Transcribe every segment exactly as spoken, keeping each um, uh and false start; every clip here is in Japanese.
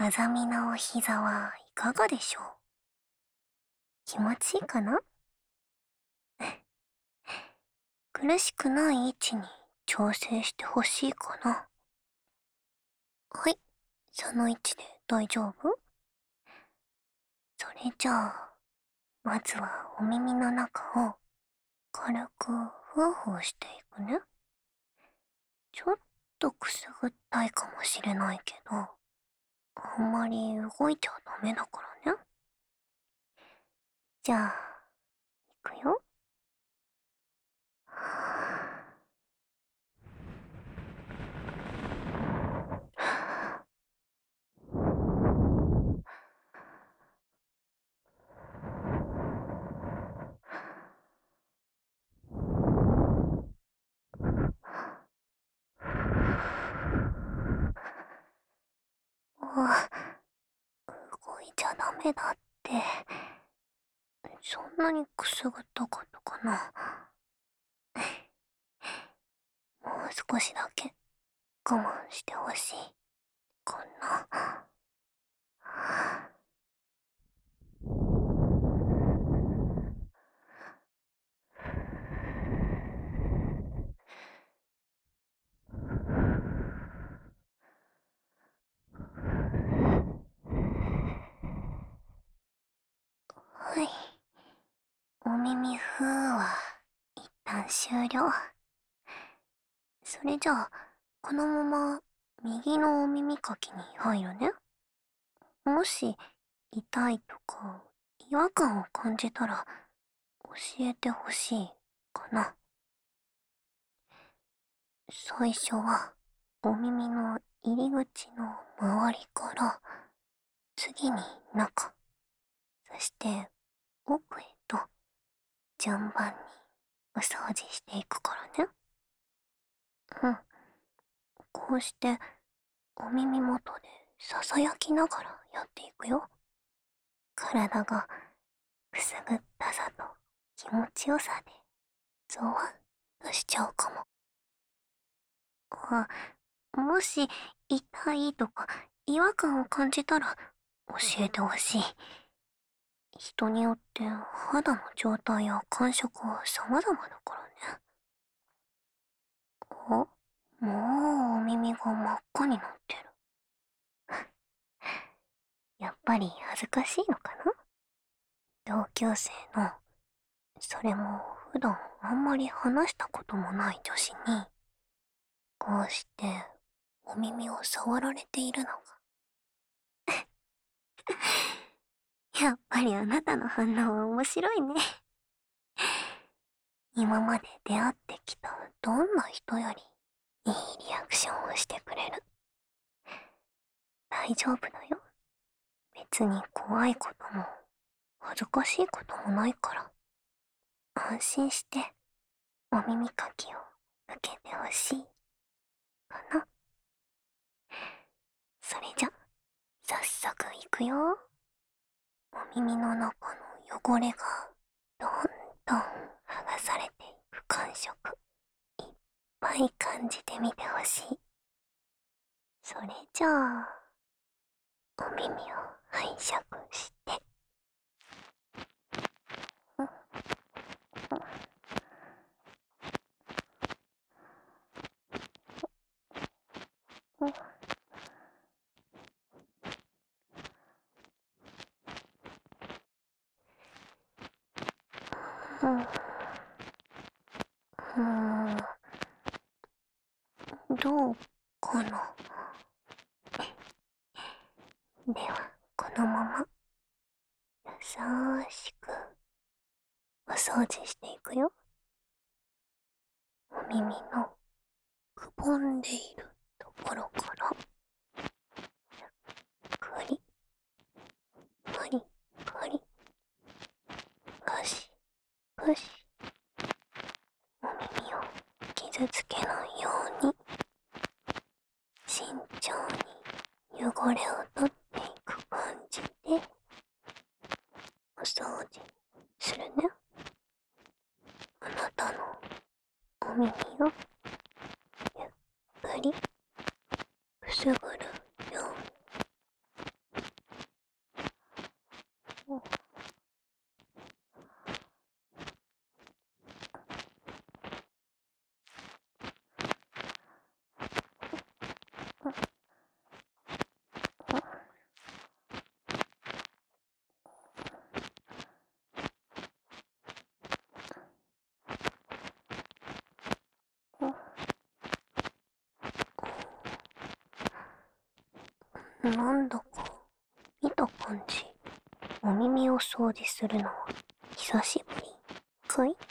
あざみなお膝はいかがでしょう？気持ちいいかな？苦しくない位置に調整してほしいかな？はい、その位置で大丈夫？それじゃあ、まずはお耳の中を軽くふわふわしていくね。ちょっとくすぐったいかもしれないけど、あんまり動いちゃダメだからね。じゃあ、いくよ。あ、動いちゃダメだって。そんなにくすぐったかったかな。もう少しだけ我慢してほしいかな。はい。お耳ふーは一旦終了。それじゃあ、このまま右のお耳かきに入るね。もし痛いとか違和感を感じたら教えてほしいかな。最初はお耳の入り口の周りから、次に中、そして奥へと順番にお掃除していくからね。うん。こうしてお耳元でささやきながらやっていくよ。体がくすぐったさと気持ちよさでゾワッとしちゃうかも。あ、もし痛いとか違和感を感じたら教えてほしい。人によって肌の状態や感触は様々だからね。お、もうお耳が真っ赤になってる。やっぱり恥ずかしいのかな？同級生の、それも普段あんまり話したこともない女子に、こうしてお耳を触られているのが。やっぱりあなたの反応は面白いね。今まで出会ってきたどんな人よりいいリアクションをしてくれる。大丈夫だよ。別に怖いことも恥ずかしいこともないから。安心してお耳かきを受けてほしいかな。それじゃ、早速いくよ。お耳の中の汚れがどんどん剥がされていく感触、いっぱい感じてみてほしい。それじゃあ、お耳を拝借して、うんうん、うん、うん、どうかな。では、このまま、優しく、お掃除していくよ。お耳のくぼんでいるところから、ゆっくり、くりくり、ガシガシ、お耳を傷つけないように、慎重に汚れを取っていく感じで、お掃除するね。あなたのお耳をゆっくりくすぐるように。 なんだか見た感じ、お耳を掃除するのは久しぶりかい？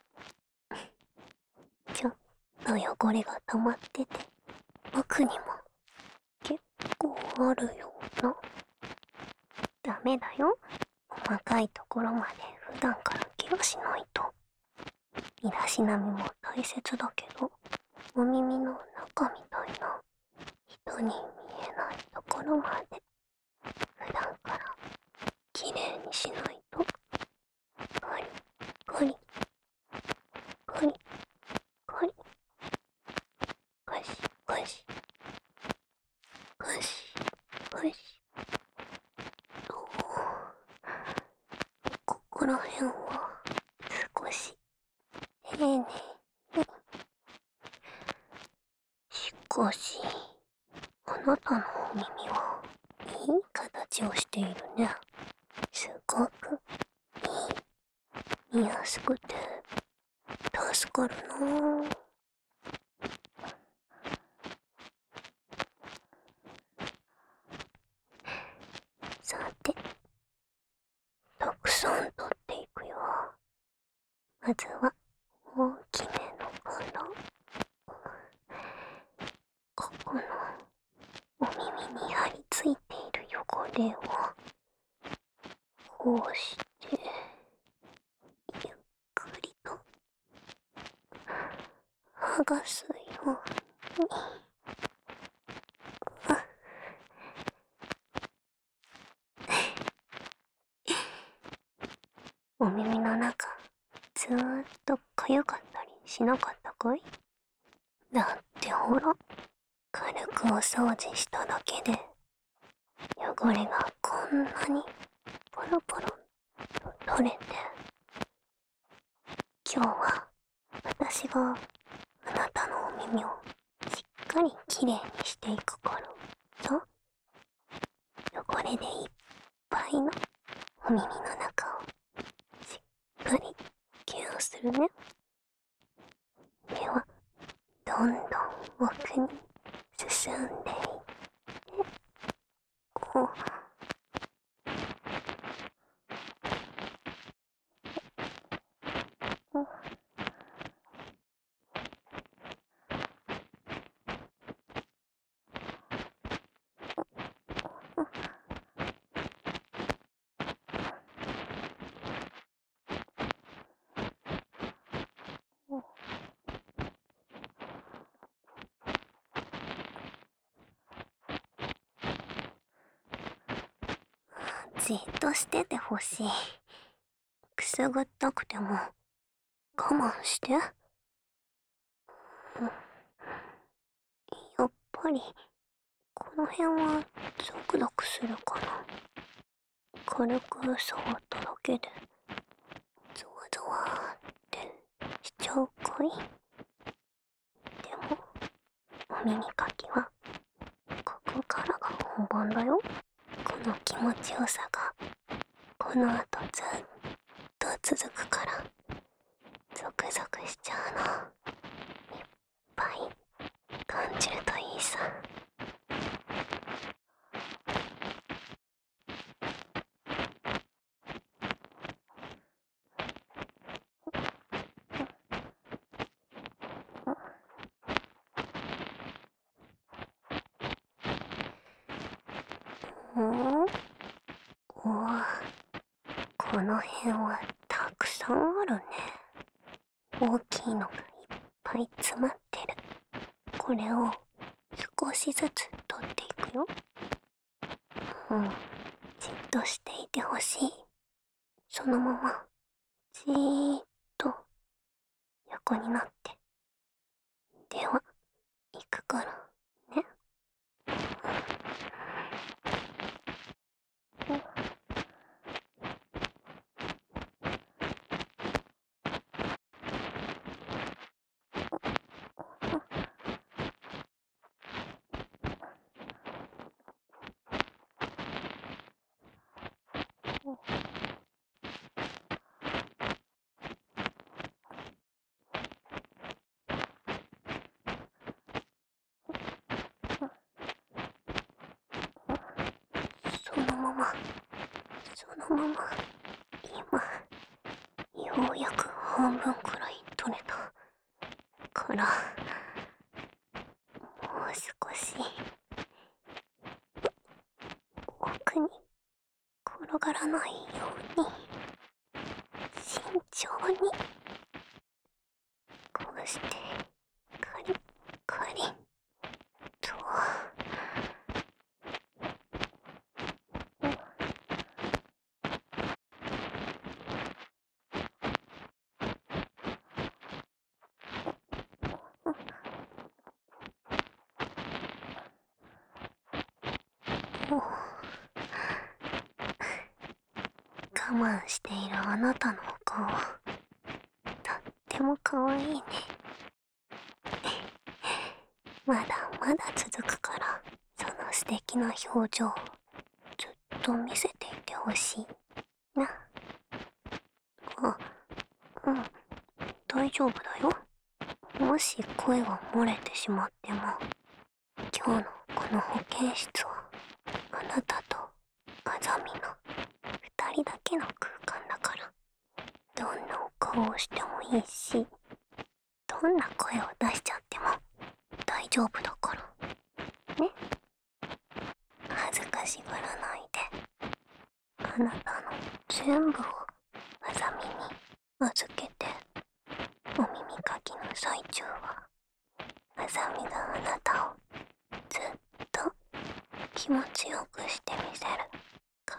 ちょっと汚れが溜まってて、奥にも結構あるような。ダメだよ。細かいところまで普段からケアしないと。身だしなみも大切だけど、お耳の中みたいな人に見えないところまで普段からきれいにしないと。ゴリゴリゴリゴリ、ゴシゴシゴシゴシと、ここら辺は少し丁寧に。しかし、あなたのお耳はいい形をしているね。すごくいい。見やすくて助かるなぁ。さて、たくさん取っていくよ。まずは大きめのから、ここのお耳に張り付いている汚れをこうしてゆっくりと剥がすように。お耳の中ずーっとかゆかったりしなかったかい？だってほら、軽くお掃除しただけで汚れがこんなにポロポロと取れて。今日は私があなたのお耳をしっかりきれいにしていくからさ。汚れでいっぱいのお耳の中をしっかりケアするね。では、どんどん奥に進んでいって、こう、じっとしててほしい。くすぐったくても我慢して。やっぱりこの辺はゾクゾクするかな。軽く触っただけでゾワゾワーってしちゃうかい？でもお耳かきはここからが本番だよ。この気持ちよさがこの後ずっと続くから、ゾクゾクしちゃうの。いっぱい感じるといいさ。んん、おぉ、この辺はたくさんあるね。大きいのがいっぱい詰まってる。これを少しずつ取っていくよ。うん、じっとしていてほしい。そのままじーっと横になって。では、行くからね。 そのまま、今、ようやく半分くらい取れた。から、もう少し、奥に転がらないように、慎重に、こうして、カリッカリッと、もう、我慢しているあなたの顔、とっても可愛いね。まだまだ続くから、その素敵な表情をずっと見せていてほしいな。あ、うん、大丈夫だよ。もし声が漏れてしまっても、今日のこの保健室はあなたとあざみの二人だけの空間だから、どんなお顔をしてもいいし、どんな声を出しちゃっても大丈夫だからね。恥ずかしがらないで、あなたの全部をあざみに預けて、お耳かきの最中はあざみがあなたをずっと気持ちよくしてみせるから。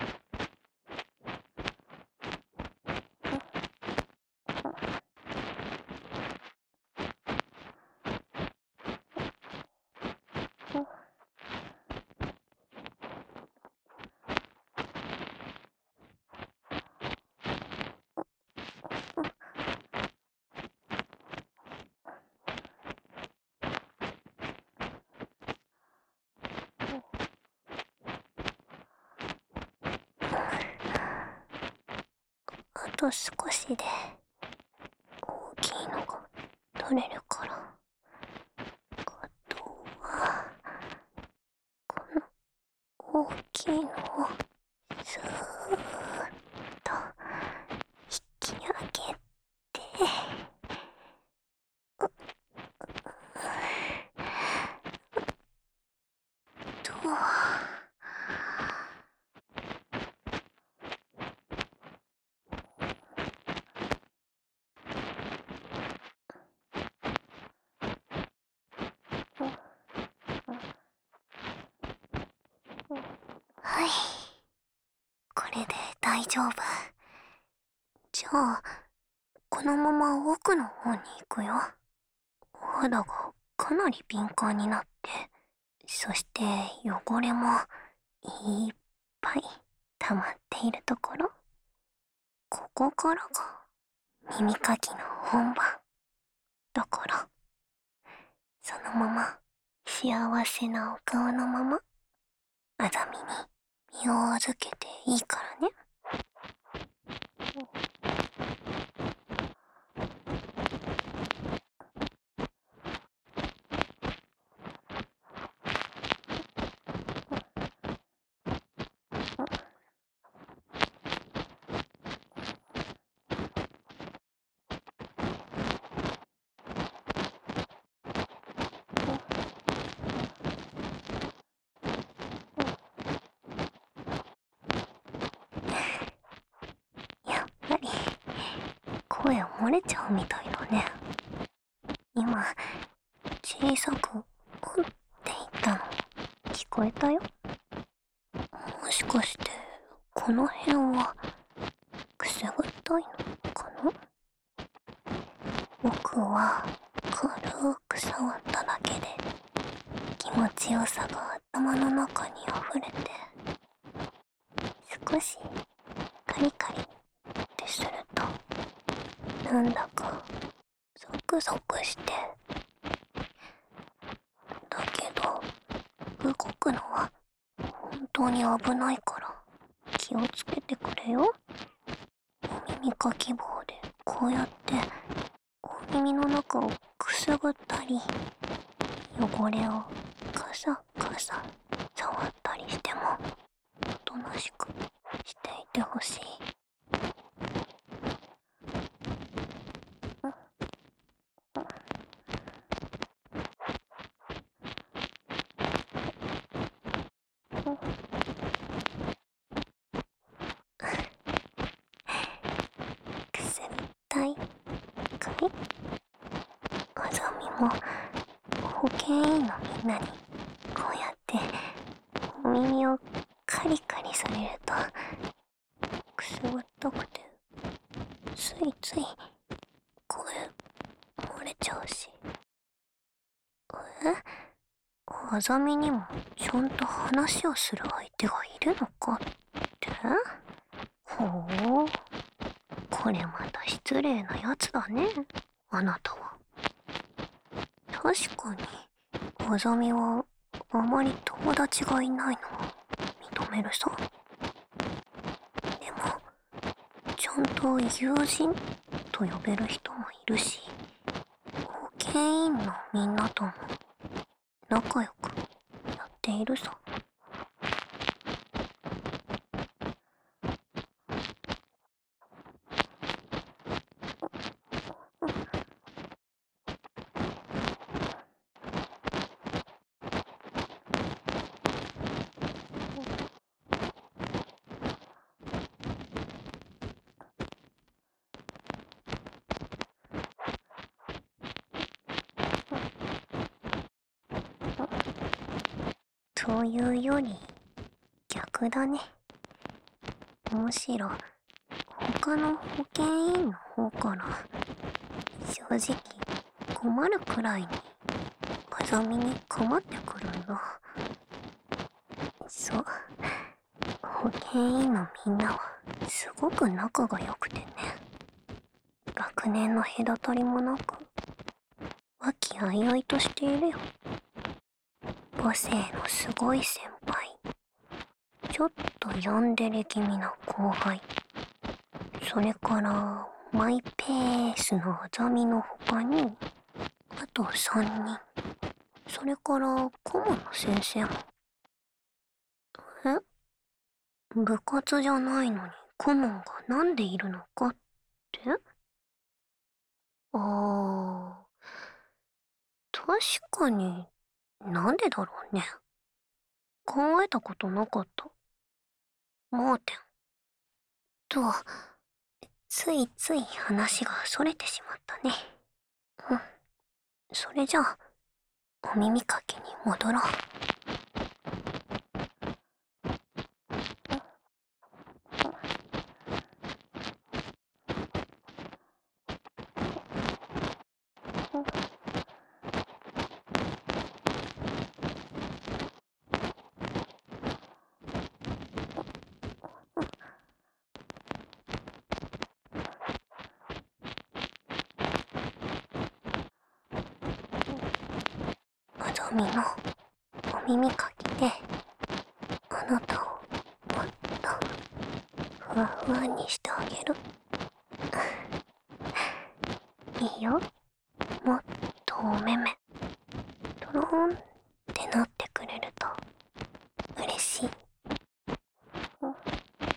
あと少しで大きいのが取れるから、あとはこの大きいのをスーッと引き上げて、と、はい、これで大丈夫。じゃあ、このまま奥の方に行くよ。お肌がかなり敏感になって、そして汚れもいっぱい溜まっているところ。ここからが耳かきの本番だから、そのまま幸せなお顔のままあざみに身を預けていいからね。やっぱり声漏れちゃうみたいだね。今小さく「うん」って言ったの聞こえたよ。もしかしてこの辺はくすぐったいのかな。僕は軽く触っただけで気持ちよさが頭の中にあふれて、少しカリカリってするとなんだかゾクゾクして、だけど動くのは本当に危ないから気をつけてくれよ。お耳かき棒でこうやってお耳の中をくすぐったり、汚れをカサカサ触ったりしてもおとなしくしていてほしい。くすみたいかい？あざみも保健委員のみんなにこうやってお耳をカリカリされるとくすぐったくてついつい声漏れちゃうし。え？あざみにもちゃんと話をする相手がいるのかって？ほう、これまた失礼なやつだね、あなたは。確かにあざみはあまり友達がいないのは認めるさ。でもちゃんと友人と呼べる人もいるし、保健委員のみんなとも仲良くやっているさ。というより逆だね。むしろ他の保健委員の方から正直困るくらいにあざみに構ってくるんだ。そう、保健委員のみんなはすごく仲が良くてね、学年の隔たりもなく和気あいあいとしているよ。母性のすごい先輩、ちょっとヤンデレ気味な後輩、それからマイペースのあざみの他にあとさんにん、それから顧問の先生も。え？部活じゃないのに顧問がなんでいるのかって？あー、確かになんでだろうね。考えたことなかった。盲点。と、ついつい話がそれてしまったね。うん。それじゃあ、お耳かきに戻ろう。あざみのお耳かきであなたをもっとふわふわにしてあげる。いいよ。もっとお目目トローンってなってくれると嬉しい。うんうん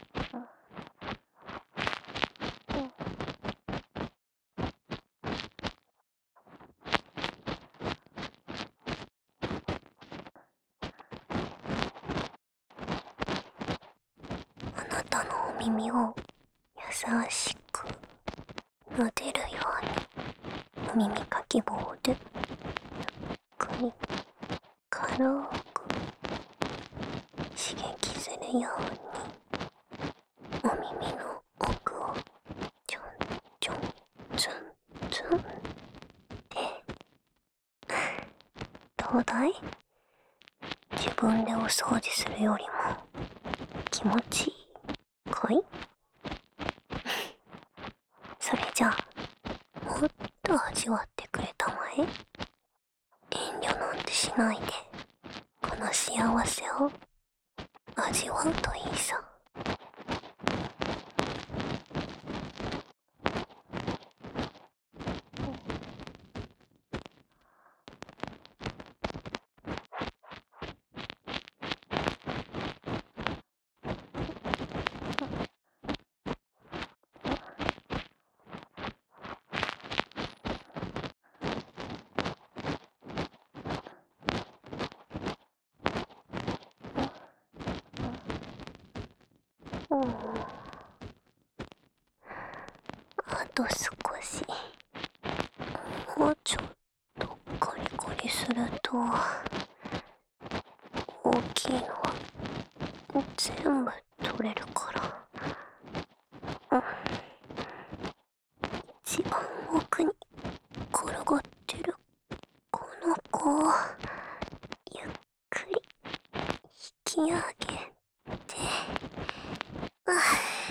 あなたのお耳を優しく撫でるようにお耳かき棒でゆっくり軽く刺激するようにお耳の奥をちょんちょんツンツンってどうだい？自分でお掃除するよりも気持ちいいかい？それじゃあもっと味わってくれたまえ。遠慮なんてしないでこの幸せを味わうといいさ。 うん。あと少し。もうちょっとコリコリすると、大きいのは全部取れるから。うん。一番奥に転がってるこの子をゆっくり引き上げて、あは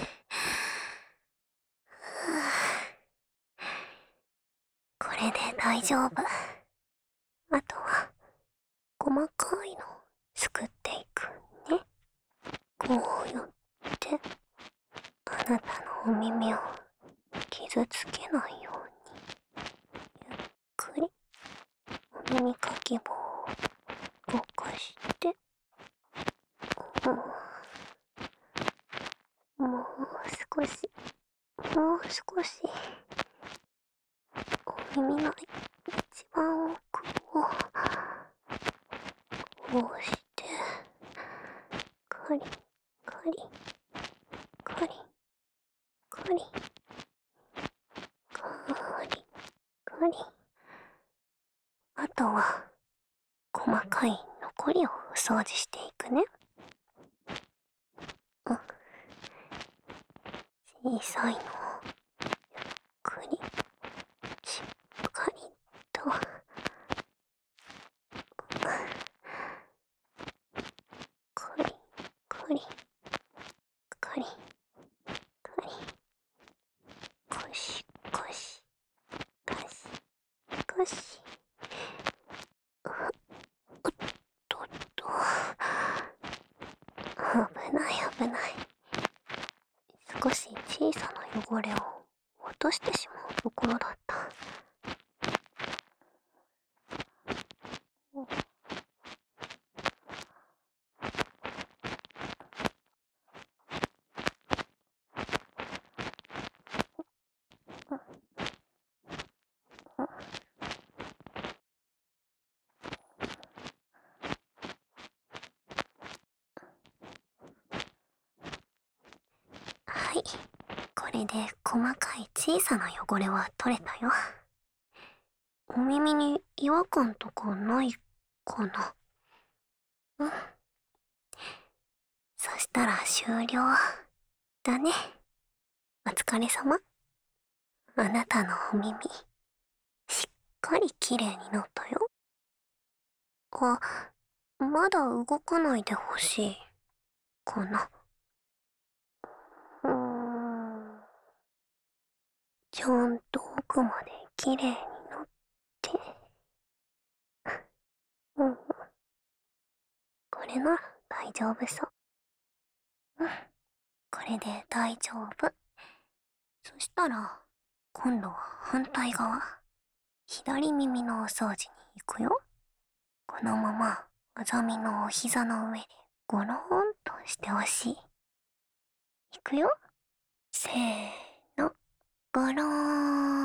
これで大丈夫。あとは細かいのすくっていくね。こうやってあなたのお耳を傷つけないようにゆっくりお耳かき棒を動かして、うん、もう少し、もう少しお耳の一番奥をこうしてカリカリカリカリカリカリ。あとは細かい残りを掃除していくね。うん。小さいのをゆっくりしっかりと、カリカリカリカリ、コシコシカシカシ。おっとっと、危ない危ない。少し小さな汚れを落としてしまうところだった。はい、これで細かい小さな汚れは取れたよ。お耳に違和感とかないかな。うん。そしたら終了だね。お疲れ様。あなたのお耳、しっかりきれいになったよ。あ、まだ動かないでほしいかな。うーん。ちゃんと奥まできれいになって。うん。これなら大丈夫そう。うん。これで大丈夫。そしたら、今度は反対側、左耳のお掃除に行くよ。このまま、あざみのお膝の上でゴローンとしてほしい。いくよ。せーの、ゴローン。